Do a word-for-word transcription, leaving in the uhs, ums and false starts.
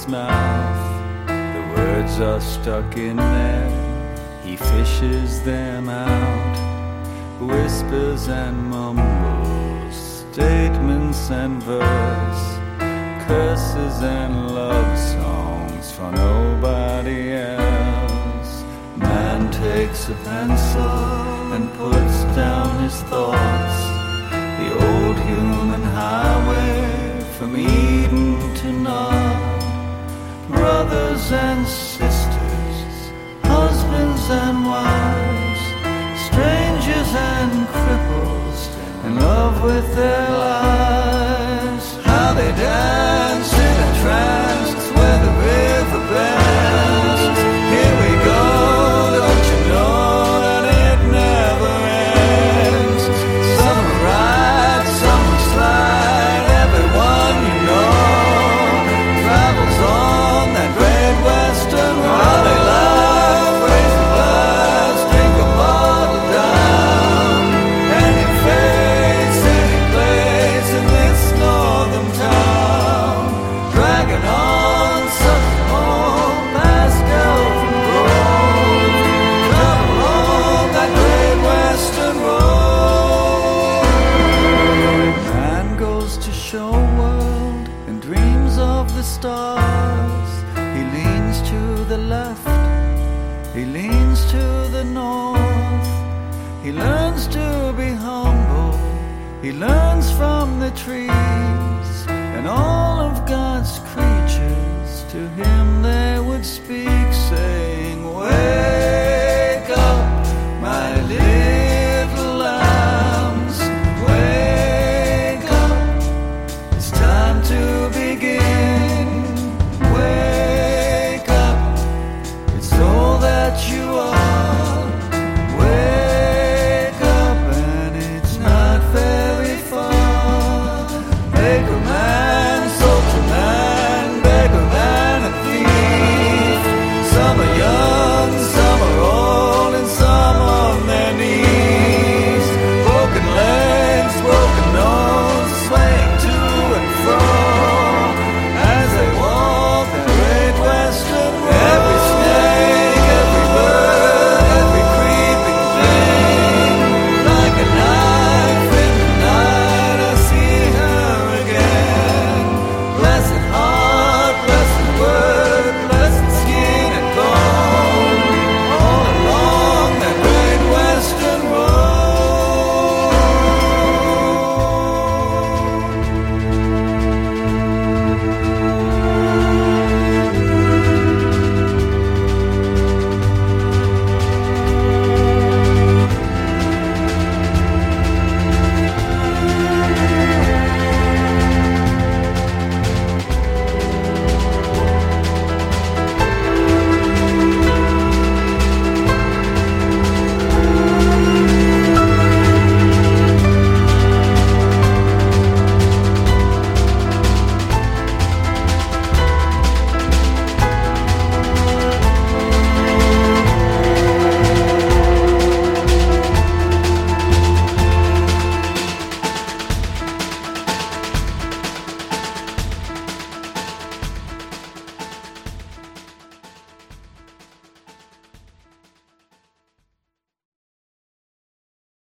his mouth. The words are stuck in there, he fishes them out. Whispers and mumbles, statements and verse, curses and love songs for nobody else. Man takes a pencil and puts down his thoughts, the old human highway from Eden to Nod. Brothers and sisters, husbands and wives, strangers and cripples, in love with their lives. How they dance in a trance where the river bends. Here we go, don't you know that it never ends. Some will ride, some will slide, everyone you know travels on that great western road. How they laugh, raise a glass, drink a bottle down, any face, any place in this northern town, dragging on such home past Elfin Grove, travel on that great western road. Man goes to show world and dreams of the stars. He leans to the left, he leans to the north. He learns to be humble, he learns from the trees, and all of God's creatures to him they would speak.